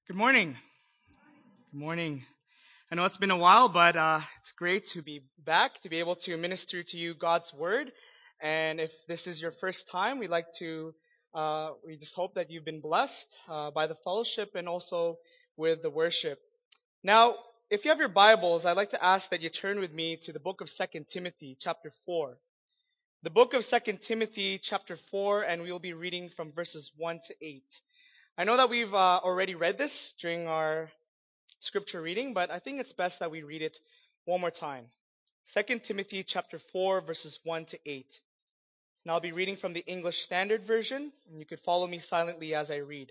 Good morning. Good morning. I know it's been a while, but it's great to be back, to be able to minister to you God's Word. And if this is your first time, we just hope that you've been blessed by the fellowship and also with the worship. Now, if you have your Bibles, I'd like to ask that you turn with me to the book of 2 Timothy, chapter 4. The book of 2 Timothy, chapter 4, and we'll be reading from verses 1 to 8. I know that we've already read this during our scripture reading, but I think it's best that we read it one more time. 2 Timothy chapter 4, verses 1 to 8. And I'll be reading from the English Standard Version, and you could follow me silently as I read.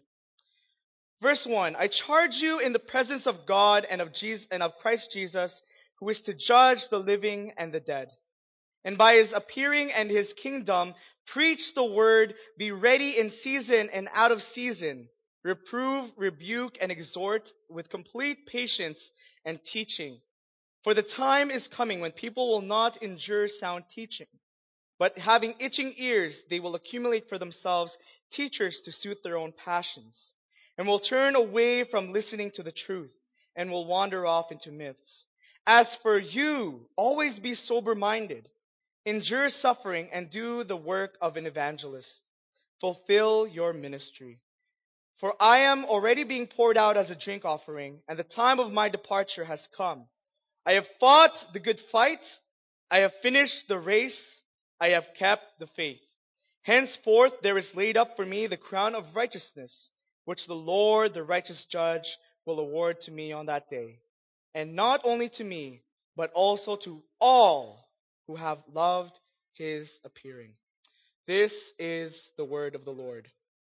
Verse 1, I charge you in the presence of God and of Christ Jesus, who is to judge the living and the dead. And by his appearing and his kingdom, preach the word, be ready in season and out of season. Reprove, rebuke, and exhort with complete patience and teaching. For the time is coming when people will not endure sound teaching, but having itching ears, they will accumulate for themselves teachers to suit their own passions, and will turn away from listening to the truth, and will wander off into myths. As for you, always be sober-minded, endure suffering, and do the work of an evangelist. Fulfill your ministry. For I am already being poured out as a drink offering, and the time of my departure has come. I have fought the good fight. I have finished the race. I have kept the faith. Henceforth there is laid up for me the crown of righteousness, which the Lord, the righteous judge, will award to me on that day. And not only to me, but also to all who have loved his appearing. This is the word of the Lord.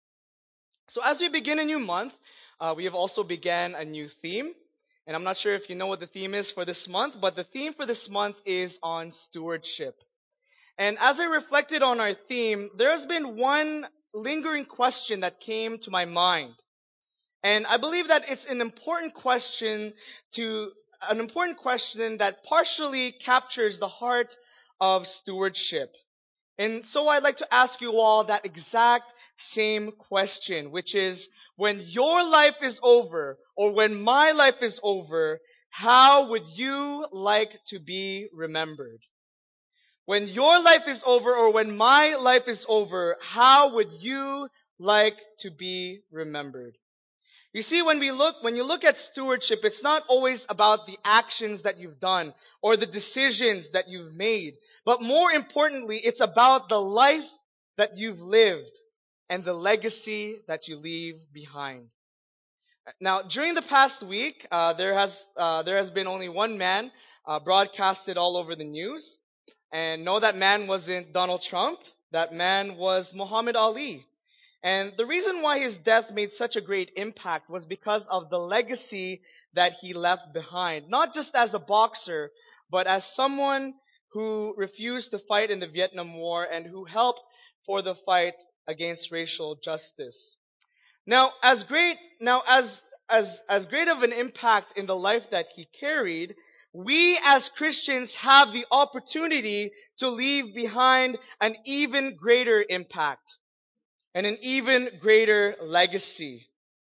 So as we begin a new month, we have also began a new theme. And I'm not sure if you know what the theme is for this month, but the theme for this month is on stewardship. And as I reflected on our theme, there has been one lingering question that came to my mind. And I believe that it's an important question that partially captures the heart of stewardship. And so I'd like to ask you all that exact same question, which is, when your life is over, or when my life is over, how would you like to be remembered? When your life is over, or when my life is over, how would you like to be remembered? You see, when you look at stewardship, it's not always about the actions that you've done or the decisions that you've made. But more importantly, it's about the life that you've lived and the legacy that you leave behind. Now, during the past week, there has been only one man broadcasted all over the news. And no, that man wasn't Donald Trump. That man was Muhammad Ali. And the reason why his death made such a great impact was because of the legacy that he left behind. Not just as a boxer, but as someone who refused to fight in the Vietnam War and who helped for the fight against racial justice. Now, as great of an impact in the life that he carried, we as Christians have the opportunity to leave behind an even greater impact and an even greater legacy.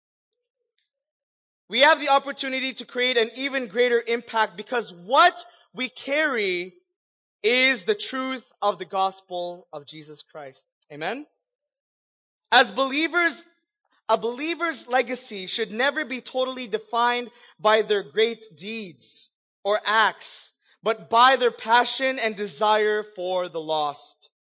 We have the opportunity to create an even greater impact because what we carry is the truth of the gospel of Jesus Christ. Amen? As believers, a believer's legacy should never be totally defined by their great deeds or acts, but by their passion and desire for the lost.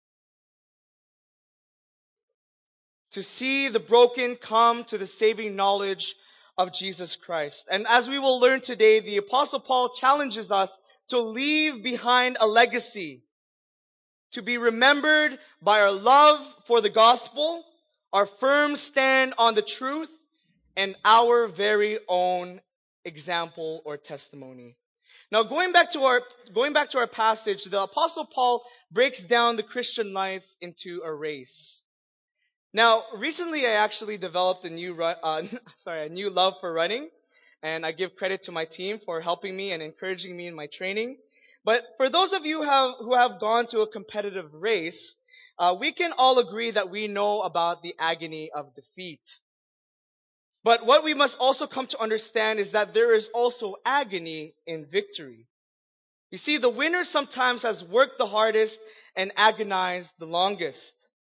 To see the broken come to the saving knowledge of Jesus Christ. And as we will learn today, the Apostle Paul challenges us to leave behind a legacy, to be remembered by our love for the gospel, our firm stand on the truth, and our very own example or testimony. Now, going back to our passage, the Apostle Paul breaks down the Christian life into a race. Now, recently I actually developed a new love for running, and I give credit to my team for helping me and encouraging me in my training. But for those of you who have gone to a competitive race, we can all agree that we know about the agony of defeat. But what we must also come to understand is that there is also agony in victory. You see, the winner sometimes has worked the hardest and agonized the longest.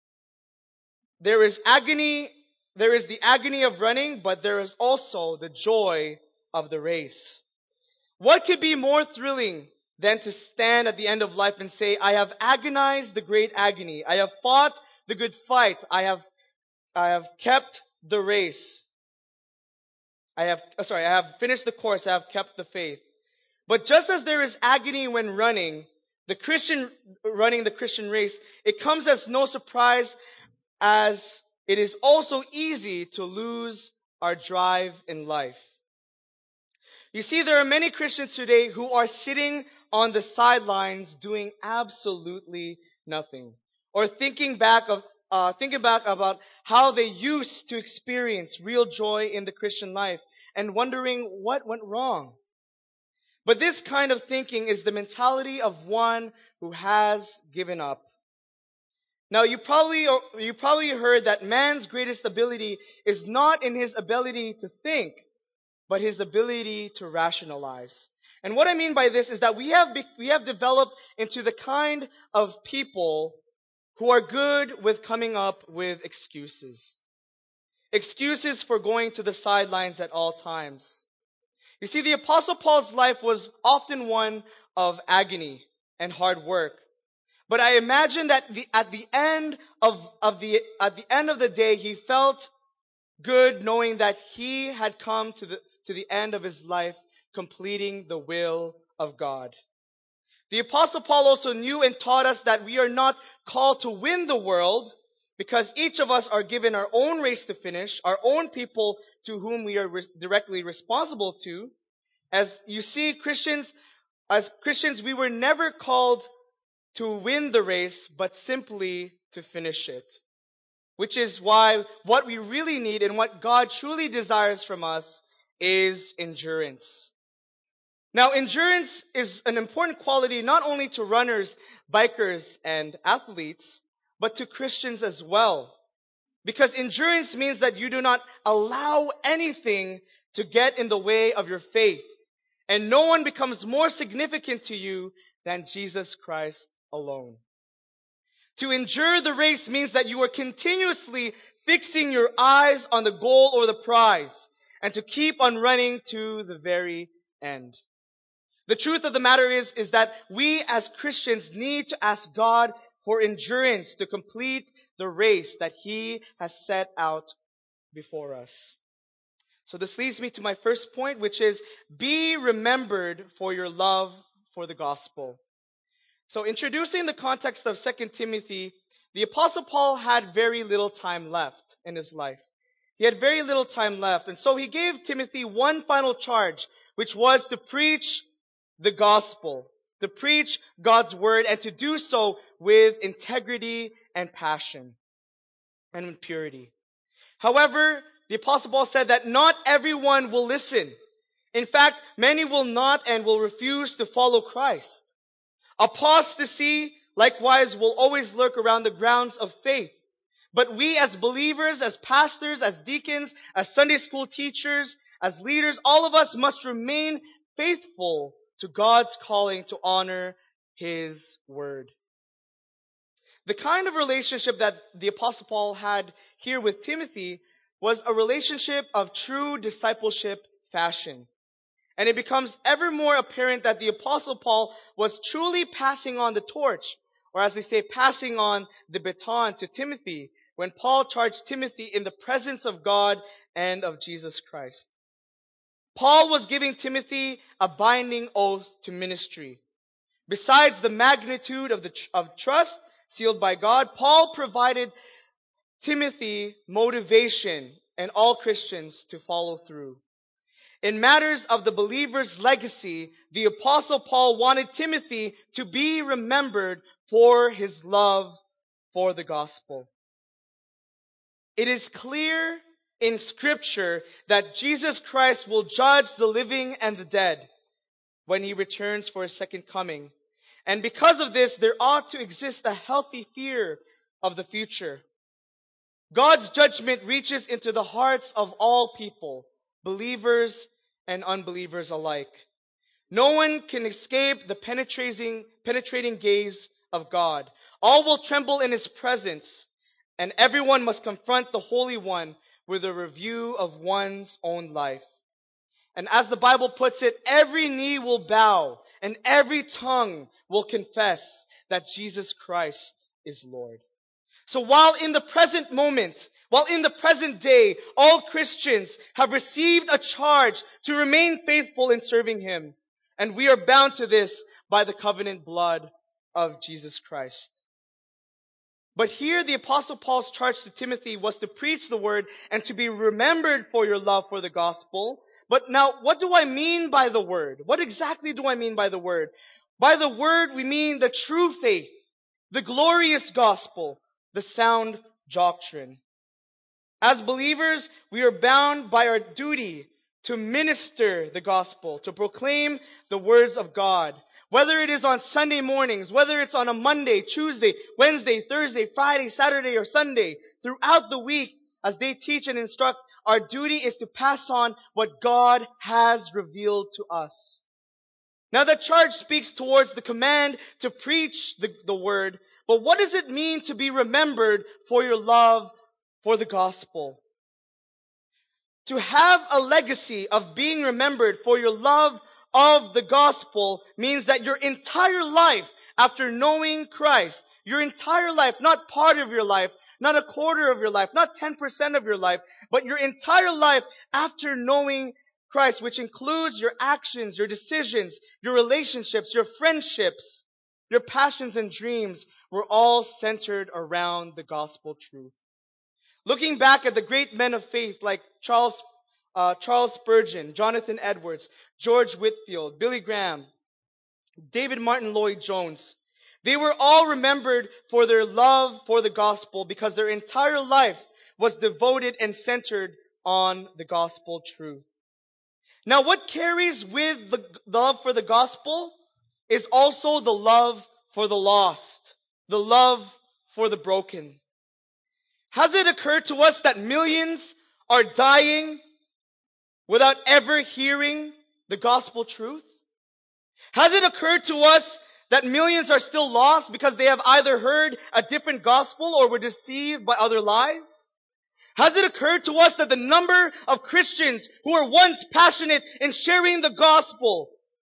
There is the agony of running, but there is also the joy of the race. What could be more thrilling than to stand at the end of life and say, I have agonized the great agony. I have fought the good fight. I have kept the race. I have finished the course. I have kept the faith. But just as there is agony when running the Christian race, it comes as no surprise as it is also easy to lose our drive in life. You see, there are many Christians today who are sitting on the sidelines doing absolutely nothing, or thinking back about how they used to experience real joy in the Christian life and wondering what went wrong. But this kind of thinking is the mentality of one who has given up. Now, you probably heard that man's greatest ability is not in his ability to think, but his ability to rationalize. And what I mean by this is that we have developed into the kind of people who are good with coming up with excuses. Excuses for going to the sidelines at all times. You see, the Apostle Paul's life was often one of agony and hard work. But I imagine that at the end of the day, he felt good knowing that he had come to the end of his life completing the will of God. The Apostle Paul also knew and taught us that we are not called to win the world, because each of us are given our own race to finish, our own people to whom we are directly responsible to. As you see, as Christians, we were never called to win the race, but simply to finish it. Which is why what we really need and what God truly desires from us is endurance. Now, endurance is an important quality not only to runners, bikers, and athletes, but to Christians as well. Because endurance means that you do not allow anything to get in the way of your faith. And no one becomes more significant to you than Jesus Christ alone. To endure the race means that you are continuously fixing your eyes on the goal or the prize, and to keep on running to the very end. The truth of the matter is that we as Christians need to ask God for endurance to complete the race that He has set out before us. So this leads me to my first point, which is be remembered for your love for the gospel. So introducing the context of 2 Timothy, the Apostle Paul had very little time left in his life. He had very little time left. And so he gave Timothy one final charge, which was to preach the gospel, to preach God's word, and to do so with integrity and passion and with purity. However, the Apostle Paul said that not everyone will listen. In fact, many will not and will refuse to follow Christ. Apostasy, likewise, will always lurk around the grounds of faith. But we as believers, as pastors, as deacons, as Sunday school teachers, as leaders, all of us must remain faithful to God's calling to honor His word. The kind of relationship that the Apostle Paul had here with Timothy was a relationship of true discipleship fashion. And it becomes ever more apparent that the Apostle Paul was truly passing on the torch, or as they say, passing on the baton to Timothy, when Paul charged Timothy in the presence of God and of Jesus Christ. Paul was giving Timothy a binding oath to ministry. Besides the magnitude of trust sealed by God, Paul provided Timothy motivation and all Christians to follow through. In matters of the believer's legacy, the Apostle Paul wanted Timothy to be remembered for his love for the gospel. It is clear in Scripture that Jesus Christ will judge the living and the dead when He returns for His second coming. And because of this, there ought to exist a healthy fear of the future. God's judgment reaches into the hearts of all people, believers and unbelievers alike. No one can escape the penetrating gaze of God. All will tremble in His presence, and everyone must confront the Holy One with a review of one's own life. And as the Bible puts it, every knee will bow and every tongue will confess that Jesus Christ is Lord. So while in the present moment, while in the present day, all Christians have received a charge to remain faithful in serving Him, and we are bound to this by the covenant blood of Jesus Christ. But here the Apostle Paul's charge to Timothy was to preach the word and to be remembered for your love for the gospel. But now, what do I mean by the word? What exactly do I mean by the word? By the word, we mean the true faith, the glorious gospel, the sound doctrine. As believers, we are bound by our duty to minister the gospel, to proclaim the words of God. Whether it is on Sunday mornings, whether it's on a Monday, Tuesday, Wednesday, Thursday, Friday, Saturday, or Sunday, throughout the week, as they teach and instruct, our duty is to pass on what God has revealed to us. Now the charge speaks towards the command to preach the word, but what does it mean to be remembered for your love for the gospel? To have a legacy of being remembered for your love of the gospel means that your entire life after knowing Christ, your entire life, not part of your life, not a quarter of your life, not 10% of your life, but your entire life after knowing Christ, which includes your actions, your decisions, your relationships, your friendships, your passions and dreams, were all centered around the gospel truth. Looking back at the great men of faith like Charles Spurgeon, Jonathan Edwards, George Whitefield, Billy Graham, David Martin Lloyd-Jones, they were all remembered for their love for the gospel because their entire life was devoted and centered on the gospel truth. Now, what carries with the love for the gospel is also the love for the lost, the love for the broken. Has it occurred to us that millions are dying without ever hearing the gospel truth? Has it occurred to us that millions are still lost because they have either heard a different gospel or were deceived by other lies? Has it occurred to us that the number of Christians who were once passionate in sharing the gospel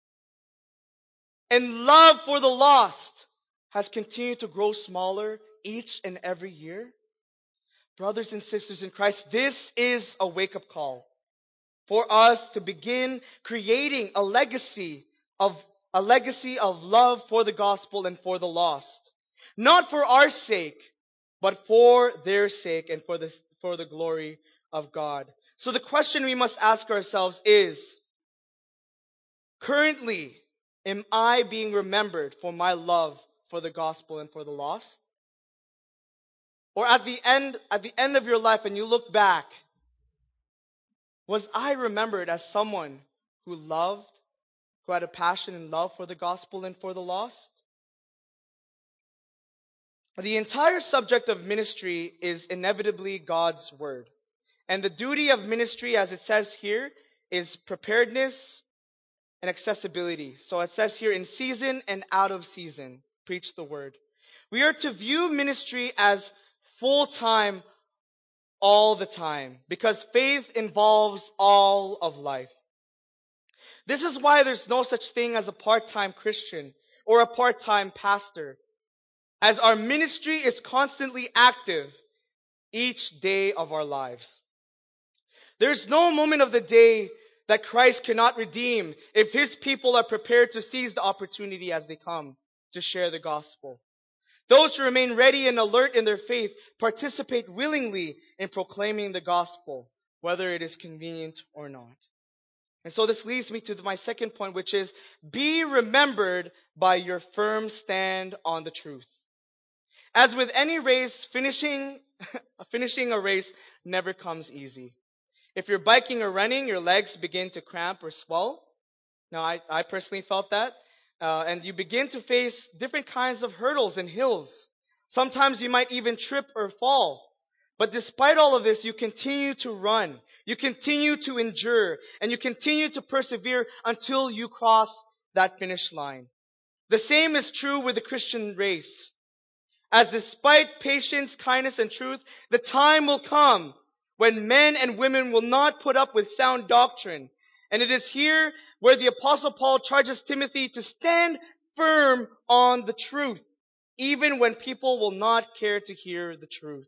and love for the lost has continued to grow smaller each and every year? Brothers and sisters in Christ, this is a wake-up call for us to begin creating a legacy of love for the gospel and for the lost. Not for our sake, but for their sake and for the glory of God. So the question we must ask ourselves is, currently, am I being remembered for my love for the gospel and for the lost? Or at the end of your life and you look back, was I remembered as someone who loved, who had a passion and love for the gospel and for the lost? The entire subject of ministry is inevitably God's word. And the duty of ministry, as it says here, is preparedness and accessibility. So it says here, in season and out of season, preach the word. We are to view ministry as full-time all the time, because faith involves all of life. This is why there's no such thing as a part-time Christian or a part-time pastor, as our ministry is constantly active each day of our lives. There's no moment of the day that Christ cannot redeem if His people are prepared to seize the opportunity as they come to share the gospel. Those who remain ready and alert in their faith participate willingly in proclaiming the gospel, whether it is convenient or not. And so this leads me to my second point, which is, be remembered by your firm stand on the truth. As with any race, finishing a race never comes easy. If you're biking or running, your legs begin to cramp or swell. Now, I personally felt that. And you begin to face different kinds of hurdles and hills. Sometimes you might even trip or fall. But despite all of this, you continue to run. You continue to endure. And you continue to persevere until you cross that finish line. The same is true with the Christian race. As despite patience, kindness, and truth, the time will come when men and women will not put up with sound doctrine. And it is here where the Apostle Paul charges Timothy to stand firm on the truth, even when people will not care to hear the truth.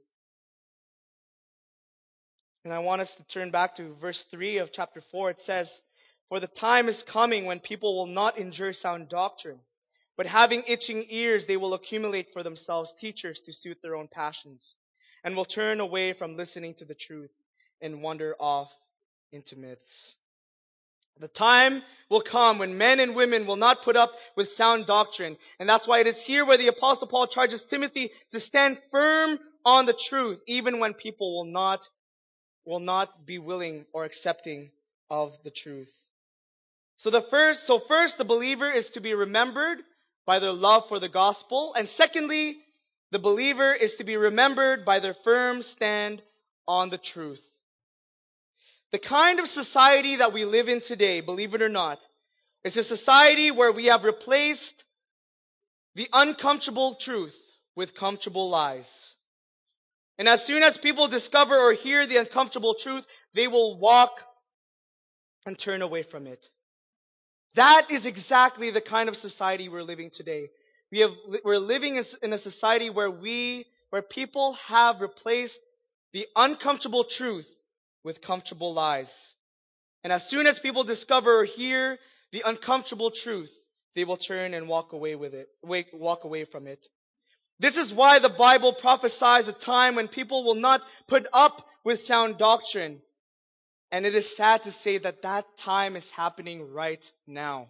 And I want us to turn back to verse 3 of chapter 4. It says, "For the time is coming when people will not endure sound doctrine, but having itching ears, they will accumulate for themselves teachers to suit their own passions, and will turn away from listening to the truth and wander off into myths." The time will come when men and women will not put up with sound doctrine. And that's why it is here where the Apostle Paul charges Timothy to stand firm on the truth, even when people will not be willing or accepting of the truth. So first, the believer is to be remembered by their love for the gospel. And secondly, the believer is to be remembered by their firm stand on the truth. The kind of society that we live in today, believe it or not, is a society where we have replaced the uncomfortable truth with comfortable lies. And as soon as people discover or hear the uncomfortable truth, they will walk and turn away from it. That is exactly the kind of society we're living today. We're living in a society where people have replaced the uncomfortable truth with comfortable lies. And as soon as people discover or hear the uncomfortable truth, they will turn and walk away from it. This is why the Bible prophesies a time when people will not put up with sound doctrine. And it is sad to say that time is happening right now.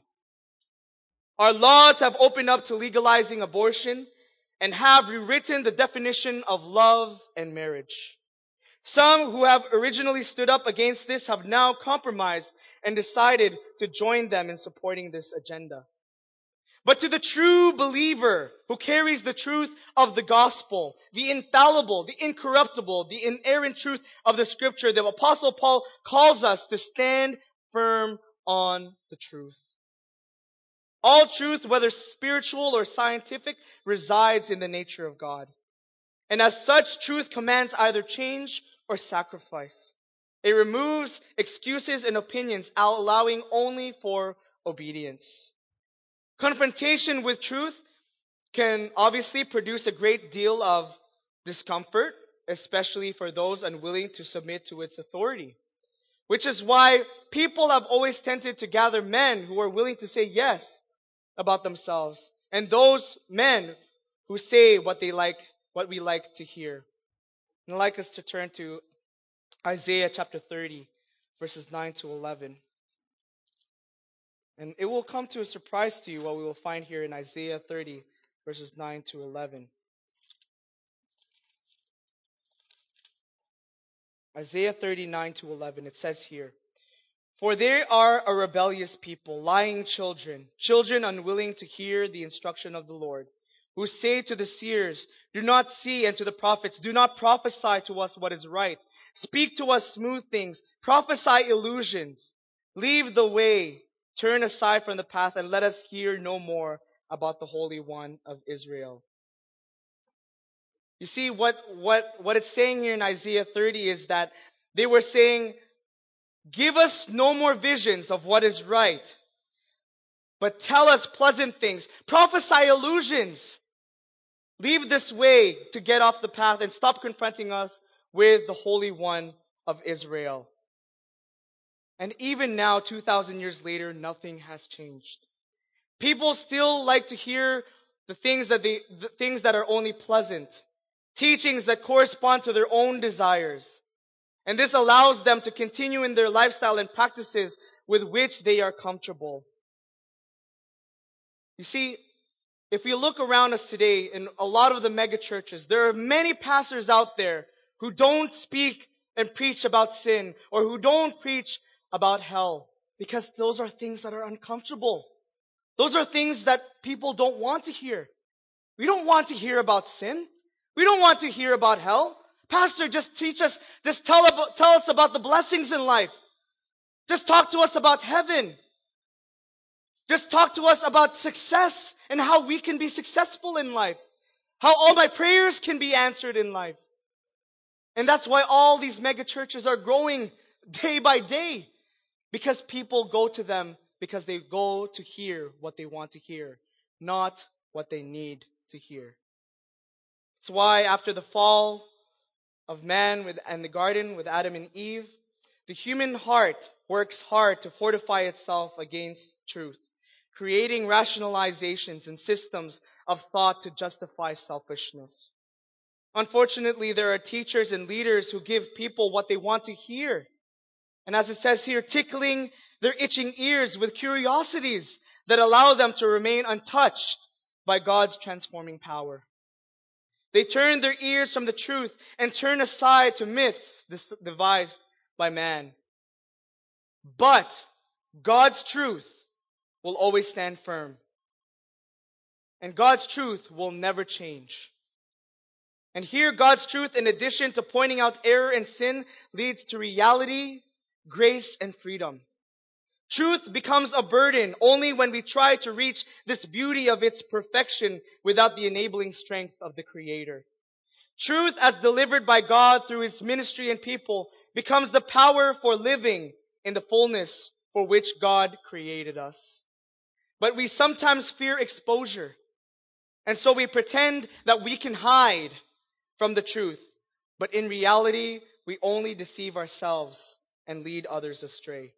Our laws have opened up to legalizing abortion and have rewritten the definition of love and marriage. Some who have originally stood up against this have now compromised and decided to join them in supporting this agenda. But to the true believer who carries the truth of the gospel, the infallible, the incorruptible, the inerrant truth of the scripture, the Apostle Paul calls us to stand firm on the truth. All truth, whether spiritual or scientific, resides in the nature of God. And as such, truth commands either change or sacrifice. It removes excuses and opinions, allowing only for obedience. Confrontation with truth can obviously produce a great deal of discomfort, especially for those unwilling to submit to its authority. Which is why people have always tended to gather men who are willing to say yes about themselves, and those men who say what we like to hear. And I'd like us to turn to Isaiah chapter 30, verses 9 to 11. And it will come to a surprise to you what we will find here in Isaiah 30, verses 9 to 11. Isaiah 39 to 11, it says here, "For they are a rebellious people, lying children, children unwilling to hear the instruction of the Lord, who say to the seers, 'Do not see,' and to the prophets, 'Do not prophesy to us what is right. Speak to us smooth things, prophesy illusions. Leave the way, turn aside from the path, and let us hear no more about the Holy One of Israel.'" You see, what it's saying here in Isaiah 30 is that they were saying, "Give us no more visions of what is right, but tell us pleasant things. Prophesy illusions. Leave this way to get off the path and stop confronting us with the Holy One of Israel." And even now, 2,000 years later, nothing has changed. People still like to hear the things that are only pleasant, teachings that correspond to their own desires. And this allows them to continue in their lifestyle and practices with which they are comfortable. You see, if we look around us today in a lot of the mega churches, there are many pastors out there who don't speak and preach about sin, or who don't preach about hell, because those are things that are uncomfortable. Those are things that people don't want to hear. We don't want to hear about sin. We don't want to hear about hell. Pastor, just tell us about the blessings in life. Just talk to us about heaven. Just talk to us about success and how we can be successful in life. How all my prayers can be answered in life. And that's why all these mega churches are growing day by day. Because people go to them because they go to hear what they want to hear, not what they need to hear. That's why after the fall of man and the garden with Adam and Eve, the human heart works hard to fortify itself against truth, creating rationalizations and systems of thought to justify selfishness. Unfortunately, there are teachers and leaders who give people what they want to hear. And as it says here, tickling their itching ears with curiosities that allow them to remain untouched by God's transforming power. They turn their ears from the truth and turn aside to myths devised by man. But God's truth will always stand firm. And God's truth will never change. And here God's truth, in addition to pointing out error and sin, leads to reality, grace, and freedom. Truth becomes a burden only when we try to reach this beauty of its perfection without the enabling strength of the Creator. Truth, as delivered by God through His ministry and people, becomes the power for living in the fullness for which God created us. But we sometimes fear exposure. And so we pretend that we can hide from the truth. But in reality, we only deceive ourselves and lead others astray.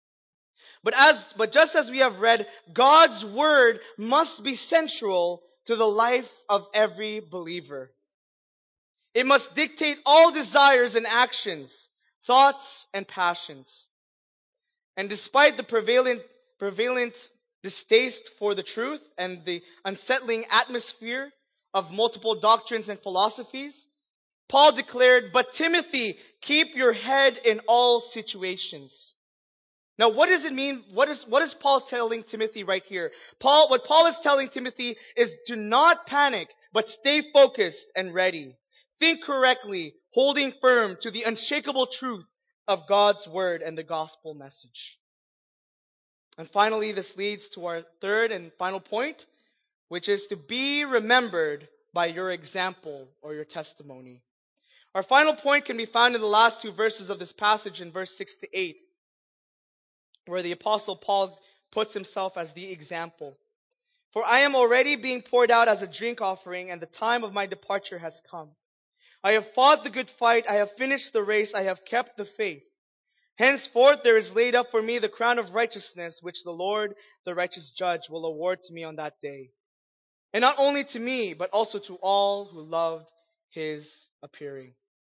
But just as we have read, God's word must be central to the life of every believer. It must dictate all desires and actions, thoughts and passions. And despite the prevalent distaste for the truth and the unsettling atmosphere of multiple doctrines and philosophies, Paul declared, "But Timothy, keep your head in all situations." Now, what does it mean? What is Paul telling Timothy right here? What Paul is telling Timothy is, do not panic, but stay focused and ready. Think correctly, holding firm to the unshakable truth of God's word and the gospel message. And finally, this leads to our third and final point, which is to be remembered by your example or your testimony. Our final point can be found in the last two verses of this passage in verse 6 to 8. Where the Apostle Paul puts himself as the example. "For I am already being poured out as a drink offering, and the time of my departure has come. I have fought the good fight, I have finished the race, I have kept the faith. Henceforth there is laid up for me the crown of righteousness, which the Lord, the righteous judge, will award to me on that day. And not only to me, but also to all who loved His appearing."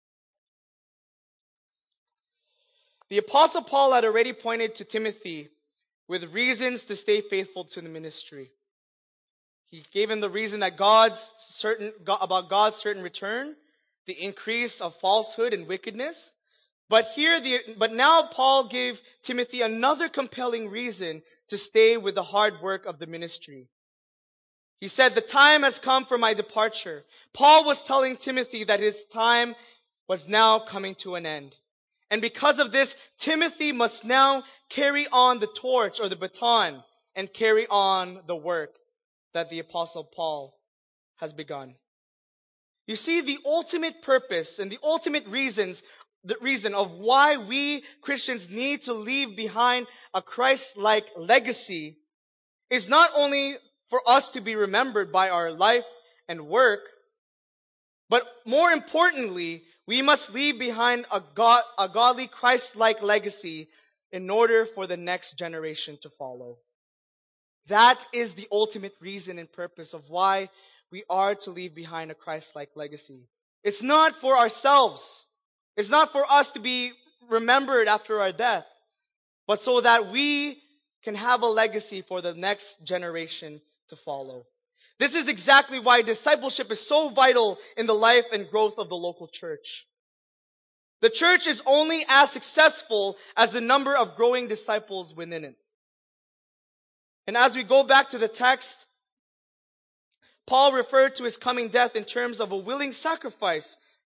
The Apostle Paul had already pointed to Timothy with reasons to stay faithful to the ministry. He gave him the reason that about God's certain return, the increase of falsehood and wickedness. But now Paul gave Timothy another compelling reason to stay with the hard work of the ministry. He said, "The time has come for my departure." Paul was telling Timothy that his time was now coming to an end. And because of this, Timothy must now carry on the torch or the baton and carry on the work that the Apostle Paul has begun. You see, the ultimate purpose and the ultimate reason of why we Christians need to leave behind a Christ-like legacy is not only for us to be remembered by our life and work, but more importantly, we must leave behind a godly Christ-like legacy in order for the next generation to follow. That is the ultimate reason and purpose of why we are to leave behind a Christ-like legacy. It's not for ourselves. It's not for us to be remembered after our death, but so that we can have a legacy for the next generation to follow. This is exactly why discipleship is so vital in the life and growth of the local church. The church is only as successful as the number of growing disciples within it. And as we go back to the text, Paul referred to his coming death in terms of a willing sacrifice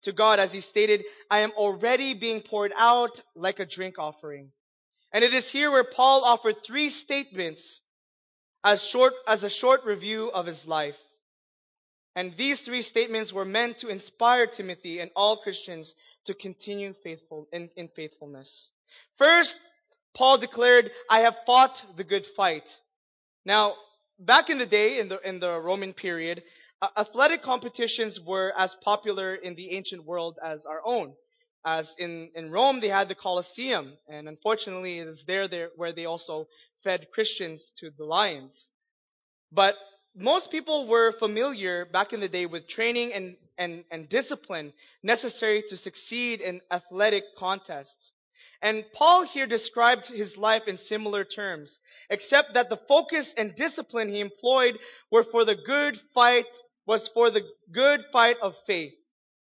to God, as he stated, I am already being poured out like a drink offering. And it is here where Paul offered three statements as a short review of his life. And these three statements were meant to inspire Timothy and all Christians to continue in faithfulness. First, Paul declared, I have fought the good fight. Now, back in the day, in the Roman period, athletic competitions were as popular in the ancient world as our own. As in Rome, they had the Colosseum, and unfortunately, it is there where they also fed Christians to the lions. But most people were familiar back in the day with training and discipline necessary to succeed in athletic contests. And Paul here described his life in similar terms, except that the focus and discipline he employed was for the good fight of faith.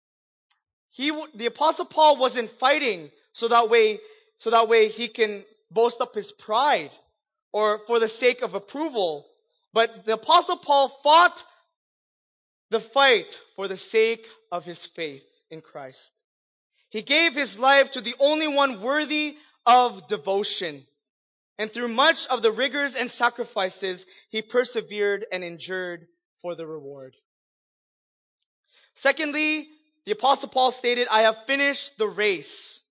The Apostle Paul wasn't fighting so that way he can boast up his pride or for the sake of approval. But the Apostle Paul fought the fight for the sake of his faith in Christ. He gave his life to the only one worthy of devotion. And through much of the rigors and sacrifices, he persevered and endured for the reward. Secondly, the Apostle Paul stated, I have finished the race.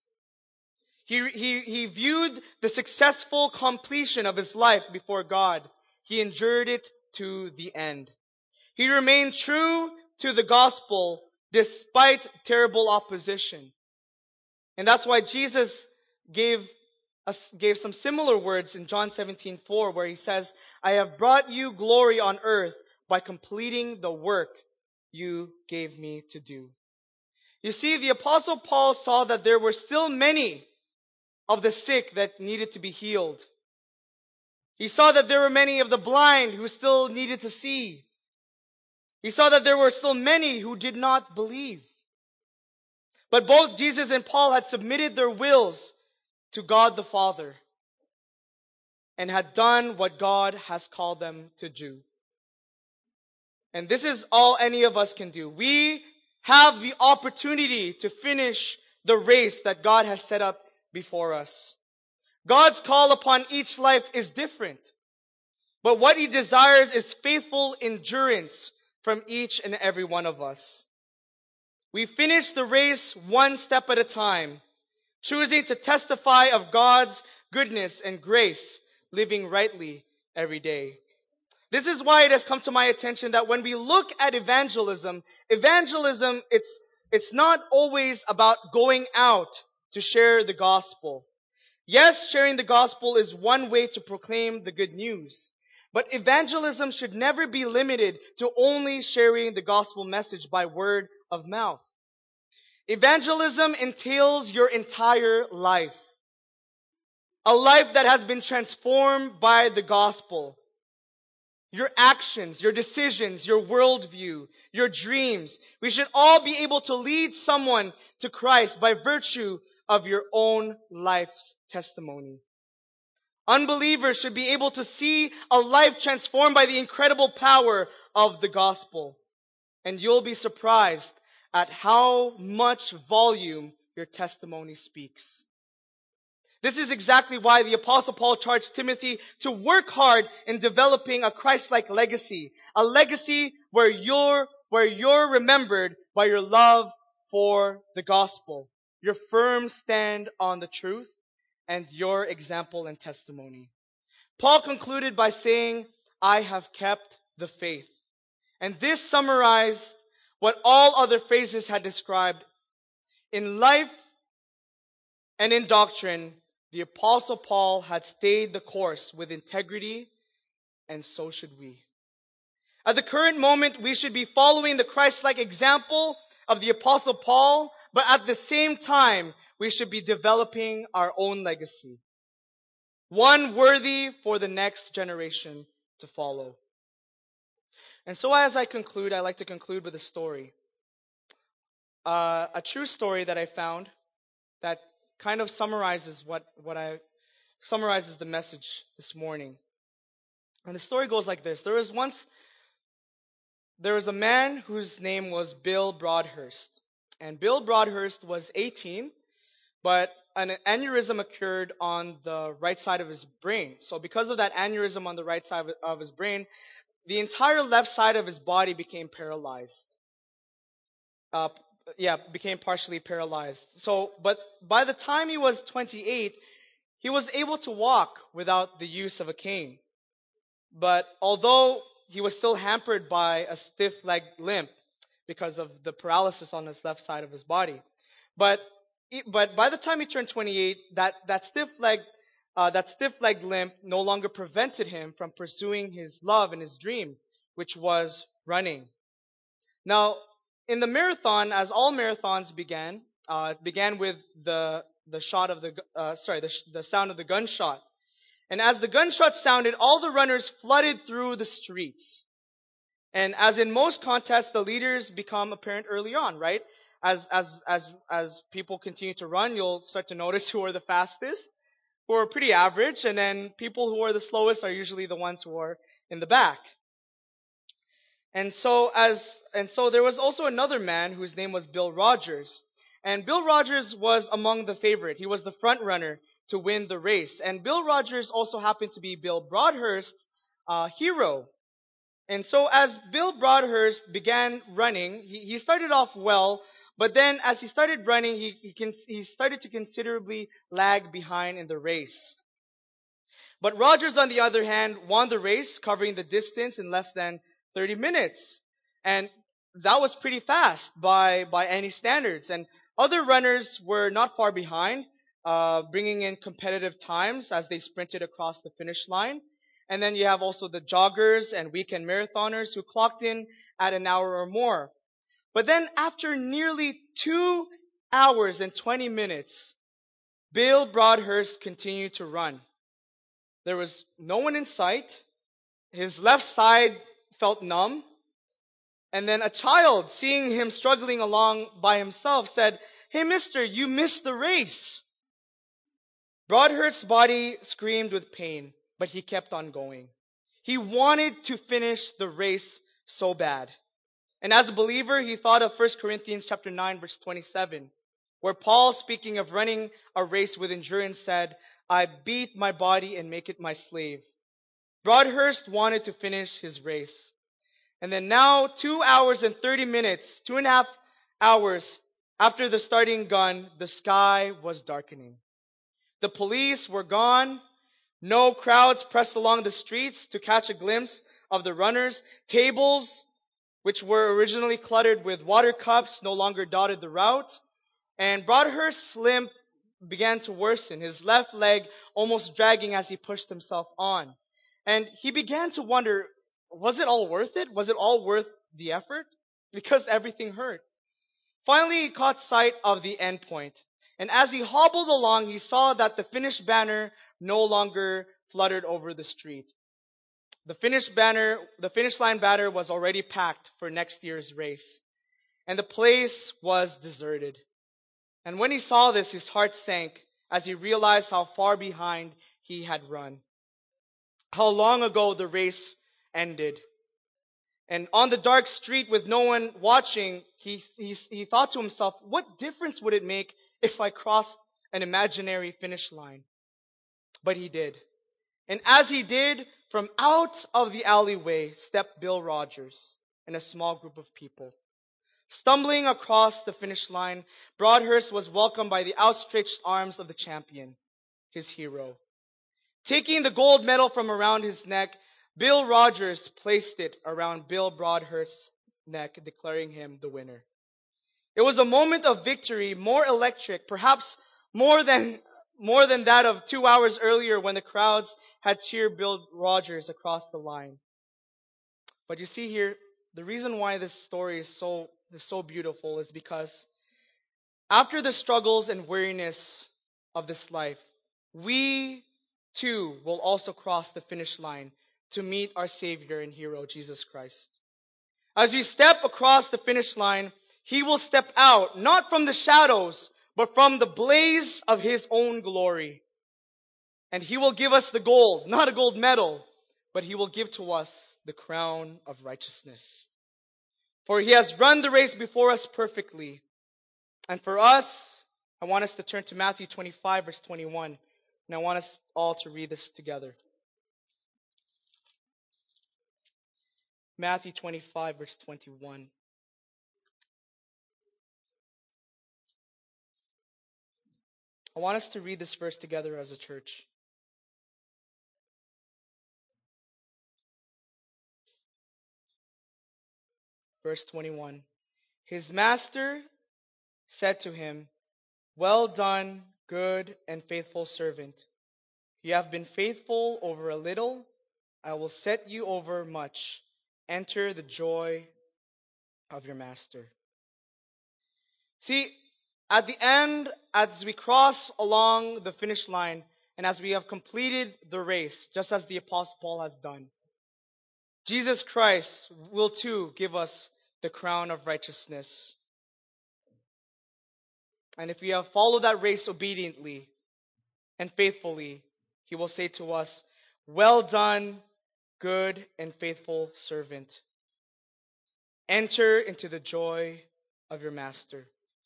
He viewed the successful completion of his life before God. He endured it to the end. He remained true to the gospel despite terrible opposition. And that's why Jesus gave some similar words in John 17:4, where he says, I have brought you glory on earth by completing the work you gave me to do. You see, the Apostle Paul saw that there were still many of the sick that needed to be healed. He saw that there were many of the blind who still needed to see. He saw that there were still many who did not believe. But both Jesus and Paul had submitted their wills to God the Father and had done what God has called them to do. And this is all any of us can do. We have the opportunity to finish the race that God has set up before us. God's call upon each life is different. But what He desires is faithful endurance from each and every one of us. We finish the race one step at a time, choosing to testify of God's goodness and grace, living rightly every day. This is why it has come to my attention that when we look at evangelism, it's not always about going out to share the gospel. Yes, sharing the gospel is one way to proclaim the good news. But evangelism should never be limited to only sharing the gospel message by word of mouth. Evangelism entails your entire life. A life that has been transformed by the gospel. Your actions, your decisions, your worldview, your dreams. We should all be able to lead someone to Christ by virtue of your own life's testimony. Unbelievers should be able to see a life transformed by the incredible power of the gospel. And you'll be surprised at how much volume your testimony speaks. This is exactly why the Apostle Paul charged Timothy to work hard in developing a Christ-like legacy. A legacy where you're remembered by your love for the gospel, your firm stand on the truth, and your example and testimony. Paul concluded by saying, I have kept the faith. And this summarized what all other phrases had described. In life and in doctrine, the Apostle Paul had stayed the course with integrity, and so should we. At the current moment, we should be following the Christ-like example of the Apostle Paul, but at the same time, we should be developing our own legacy. One worthy for the next generation to follow. And so as I conclude, I like to conclude with a story. A true story that I found that kind of summarizes summarizes the message this morning. And the story goes like this. There was a man whose name was Bill Broadhurst. And Bill Broadhurst was 18, but an aneurysm occurred on the right side of his brain. So because of that aneurysm on the right side of his brain, the entire left side of his body became paralyzed. Uh, became partially paralyzed. So, but by the time he was 28, he was able to walk without the use of a cane. But although he was still hampered by a stiff leg limp because of the paralysis on his left side of his body. But but by the time he turned 28, that stiff leg limp no longer prevented him from pursuing his love and his dream, which was running. Now, in the marathon, as all marathons began, it began with the shot of the sound of the gunshot. And as the gunshot sounded, all the runners flooded through the streets. And as in most contests, the leaders become apparent early on, right? As people continue to run, you'll start to notice who are the fastest, who are pretty average, and then people who are the slowest are usually the ones who are in the back. And so there was also another man whose name was Bill Rogers. And Bill Rogers was among the favorite. He was the front runner to win the race. And Bill Rogers also happened to be Bill Broadhurst's hero. And so as Bill Broadhurst began running, he started off well, but then as he started running, he started to considerably lag behind in the race. But Rogers, on the other hand, won the race, covering the distance in less than 30 minutes. And that was pretty fast by any standards. And other runners were not far behind, bringing in competitive times as they sprinted across the finish line. And then you have also the joggers and weekend marathoners who clocked in at an hour or more. But then after nearly 2 hours and 20 minutes, Bill Broadhurst continued to run. There was no one in sight. His left side felt numb. And then a child, seeing him struggling along by himself, said, "Hey, mister, you missed the race." Broadhurst's body screamed with pain, but he kept on going. He wanted to finish the race so bad. And as a believer, he thought of 1 Corinthians chapter 9, verse 27, where Paul, speaking of running a race with endurance, said, "I beat my body and make it my slave." Broadhurst wanted to finish his race. And then now, 2 hours and 30 minutes, 2.5 hours after the starting gun, the sky was darkening. The police were gone. No crowds pressed along the streets to catch a glimpse of the runners. Tables, which were originally cluttered with water cups, no longer dotted the route. And Broadhurst's limp began to worsen, his left leg almost dragging as he pushed himself on. And he began to wonder, was it all worth it? Was it all worth the effort? Because everything hurt. Finally, he caught sight of the end point. And as he hobbled along, he saw that the finish banner no longer fluttered over the street. The finish line banner was already packed for next year's race. And the place was deserted. And when he saw this, his heart sank as he realized how far behind he had run. How long ago the race ended. And on the dark street with no one watching, he thought to himself, what difference would it make if I crossed an imaginary finish line? But he did. And as he did, from out of the alleyway stepped Bill Rogers and a small group of people. Stumbling across the finish line, Broadhurst was welcomed by the outstretched arms of the champion, his hero. Taking the gold medal from around his neck, Bill Rogers placed it around Bill Broadhurst's neck, declaring him the winner. It was a moment of victory, more electric, perhaps more than that of 2 hours earlier when the crowds had cheered Bill Rogers across the line. But you see here, the reason why this story is so beautiful is because after the struggles and weariness of this life, we too will also cross the finish line to meet our Savior and hero, Jesus Christ. As we step across the finish line, He will step out, not from the shadows, but from the blaze of His own glory. And He will give us the gold, not a gold medal, but He will give to us the crown of righteousness. For He has run the race before us perfectly, And for us, I want us to turn to Matthew 25, verse 21. And I want us all to read this together. Matthew 25, verse 21. I want us to read this verse together as a church. Verse 21. His master said to him, "Well done, good and faithful servant. You have been faithful over a little. I will set you over much. Enter the joy of your master." See, at the end, as we cross along the finish line, and as we have completed the race, just as the Apostle Paul has done, Jesus Christ will too give us the crown of righteousness. And if we have followed that race obediently and faithfully, He will say to us, "Well done, good and faithful servant. Enter into the joy of your master."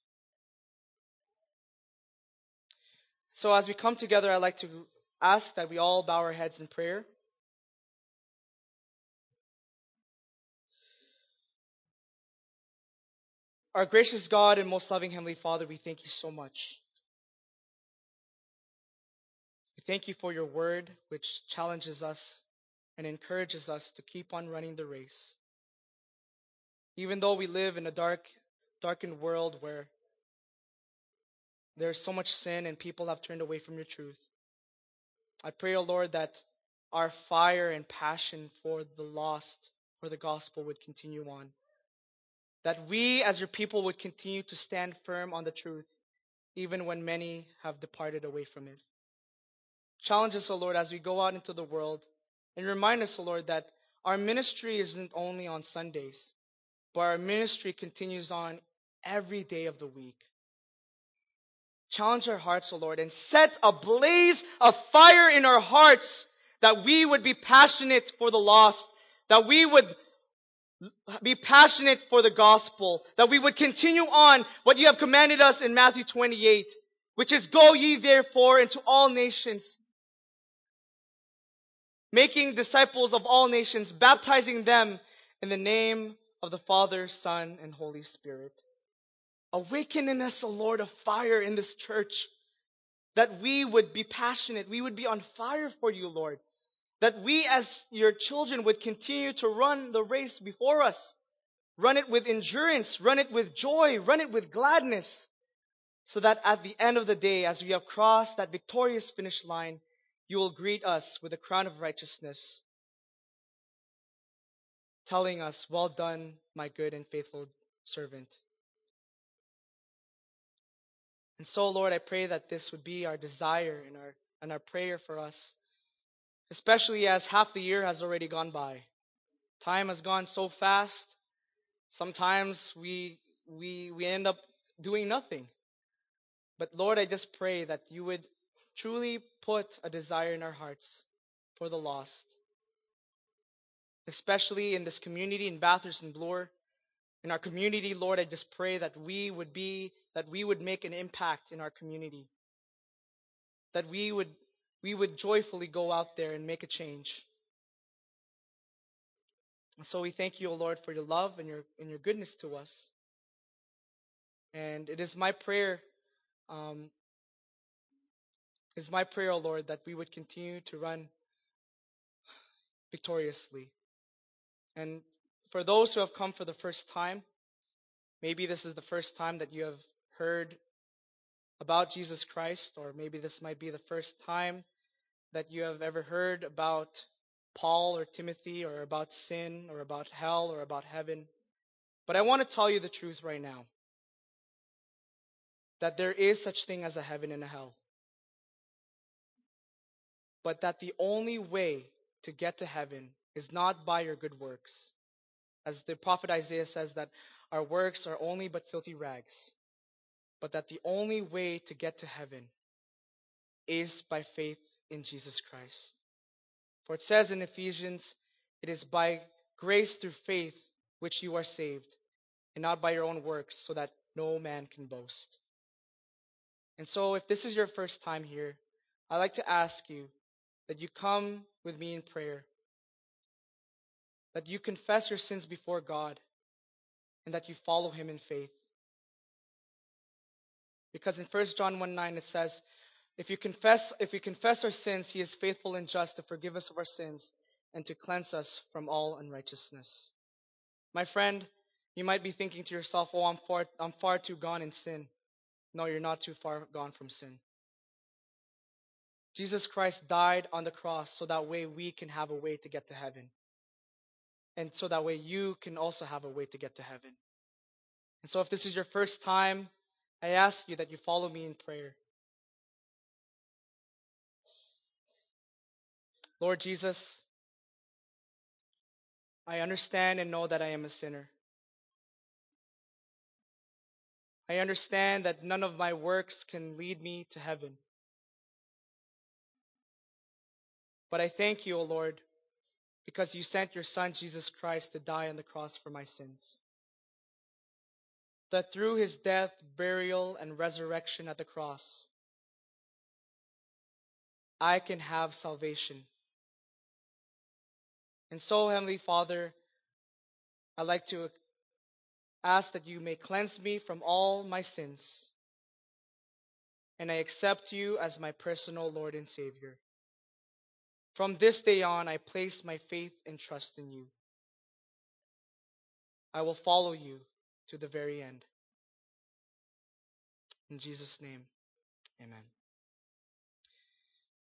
So as we come together, I'd like to ask that we all bow our heads in prayer. Our gracious God and most loving Heavenly Father, we thank you so much. We thank you for your word, which challenges us and encourages us to keep on running the race. Even though we live in a darkened world where there's so much sin and people have turned away from your truth, I pray, O Lord, that our fire and passion for the lost, for the gospel, would continue on. That we as your people would continue to stand firm on the truth, even when many have departed away from it. Challenge us, O Lord, as we go out into the world, and remind us, O Lord, that our ministry isn't only on Sundays, but our ministry continues on every day of the week. Challenge our hearts, O Lord, and set a blaze of fire in our hearts, that we would be passionate for the lost, that we would be passionate for the gospel, that we would continue on what you have commanded us in Matthew 28, which is, "Go ye therefore into all nations, making disciples of all nations, baptizing them in the name of the Father, Son, and Holy Spirit." Awaken in us, O Lord, a fire in this church, that we would be passionate, we would be on fire for you, Lord. That we as your children would continue to run the race before us. Run it with endurance, run it with joy, run it with gladness. So that at the end of the day, as we have crossed that victorious finish line, you will greet us with a crown of righteousness, telling us, "Well done, my good and faithful servant." And so, Lord, I pray that this would be our desire and our prayer for us, especially as half the year has already gone by. Time has gone so fast. Sometimes we end up doing nothing. But Lord, I just pray that you would truly put a desire in our hearts for the lost, especially in this community in Bathurst and Bloor. In our community, Lord, I just pray that we would make an impact in our community. That we would joyfully go out there and make a change. And so we thank you, O Lord, for your love and your goodness to us. And it is my prayer, O Lord, that we would continue to run victoriously. And for those who have come for the first time, maybe this is the first time that you have heard about Jesus Christ, or maybe this might be the first time that you have ever heard about Paul or Timothy, or about sin, or about hell, or about heaven. But I want to tell you the truth right now, that there is such thing as a heaven and a hell. But that the only way to get to heaven is not by your good works. As the prophet Isaiah says, that our works are only but filthy rags. But that the only way to get to heaven is by faith in Jesus Christ. For it says in Ephesians, "It is by grace through faith which you are saved, and not by your own works, so that no man can boast. And so if this is your first time here, I'd like to ask you that you come with me in prayer, that you confess your sins before God, and that you follow him in faith. Because in 1 John 1:9 it says, if we confess our sins, he is faithful and just to forgive us of our sins and to cleanse us from all unrighteousness. My friend, you might be thinking to yourself, oh, I'm far too gone in sin. No, you're not too far gone from sin. Jesus Christ died on the cross so that way we can have a way to get to heaven. And so that way you can also have a way to get to heaven. And so if this is your first time, I ask you that you follow me in prayer. Lord Jesus, I understand and know that I am a sinner. I understand that none of my works can lead me to heaven. But I thank you, O Lord, because you sent your Son, Jesus Christ, to die on the cross for my sins. That through his death, burial, and resurrection at the cross, I can have salvation. And so, Heavenly Father, I'd like to ask that you may cleanse me from all my sins, and I accept you as my personal Lord and Savior. From this day on, I place my faith and trust in you. I will follow you to the very end. In Jesus' name, amen.